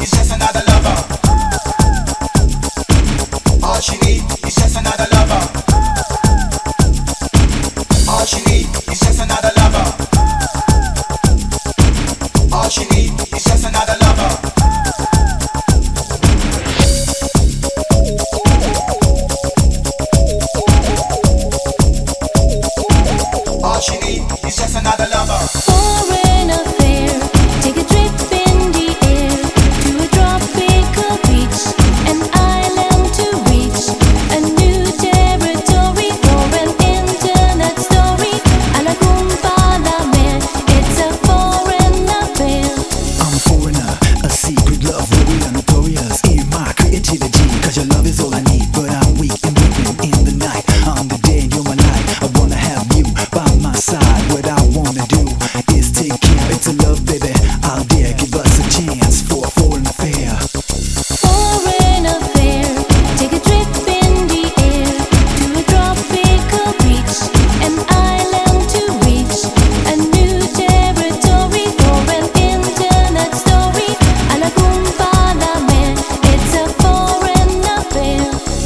is just another lover. All she need is just another lover. All she need is just another lover. All she need is just another lover. All she need is just another lover. For an affair, take a trip in the air to a tropical beach, an island to reach, a new territory for an internet story. A la Kumpalame, it's a foreign affair. I'm a foreigner, a secret love warrior, notorious in my creativity. Cause your love is all I need, but I'm weak and weeping in the night. I'm the day and you're my light. I wanna have you by my side. What I wanna do is take care. It's a love, baby. I'll dare give us a chance for a foreign affair. For an affair, take a trip in the air to a tropical beach, an island to reach, a new territory for an internet story. A la Kumpalame, it's a foreign affair.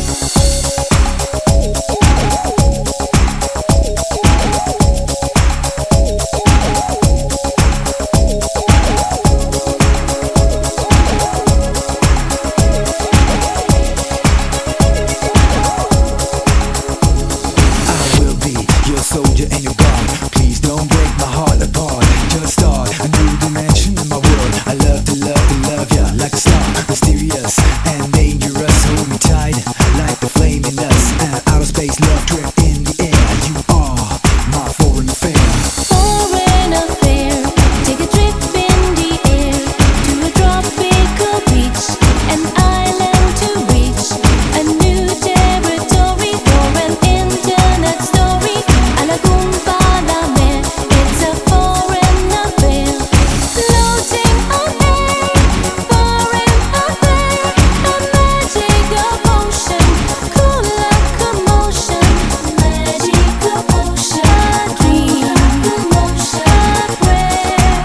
I will be your soldier and your guard. Please don't break my heart apart. Just start a new dimension in my world. I love to ya like a star, mysterious and dangerous. Hold me tight like the flame in us. An outer space love trip in the air. You are my foreign affair. For an affair, take a trip in the air to a tropical beach, an island to reach, a new territory for an internet story. A la Kumpalame, it's a foreign affair. Floating on air, foreign affair, a magical potion, cool locomotion, magical potion, a dream, commotion, a prayer.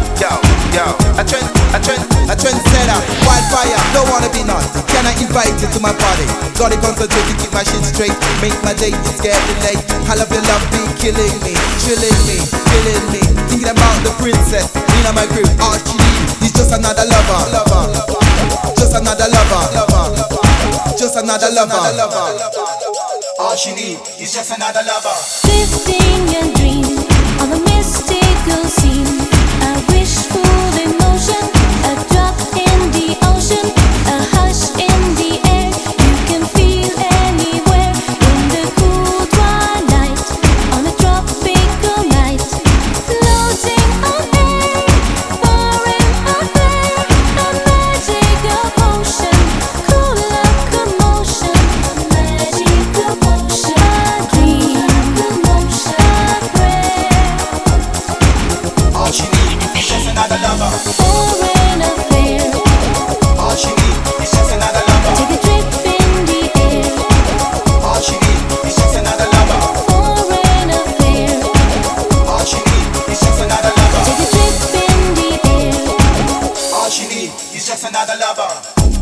A trendsetter, wildfire, don't wanna be naughty. Can I invite you to my party? Gotta concentrate to keep my shit straight. Make my day, it's getting late. I love your love, be killing me, chilling me, killing me. Thinking about the princess, in my grip. All she needs is just another lover, just another lover, just another lover. All she need is just another lover. Drifting and dream on a mystical scene, a wishful emotion, a drop in the ocean, a hush in the air. You can feel anywhere in the cool twilight, on a tropical night. Floating on air, foreign affair, a magical potion, cool locomotion, magical potion, a dream, commotion, a prayer. All she need is just another lover. For an affair, All she need is just another lover. take a trip in the air. All she need is just another lover. For an affair, All she need is just another lover. take a trip in the air. All she need is just another lover.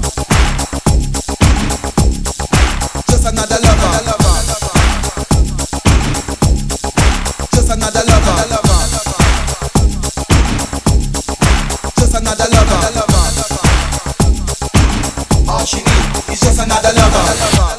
Just another lover, just another lover, just another lover. All she need is just another lover.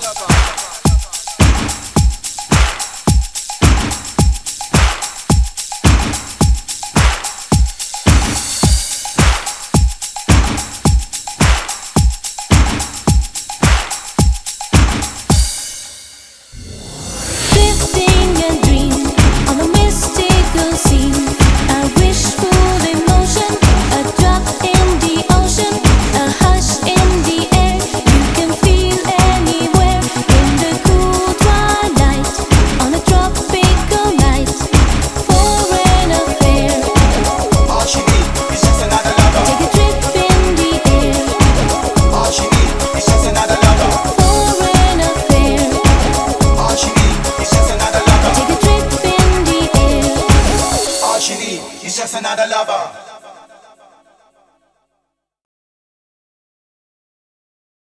Drifting and dream on a mystical scene, a wishful emotion, a drop in the ocean, a hush in the air. You can feel anywhere in the cool twilight, on a tropical night. For an affair, All she need is just another lover. take a trip in the air. All she need is just another lover. For an affair, All she need is just another lover. take a trip in the air. All she need is just another lover.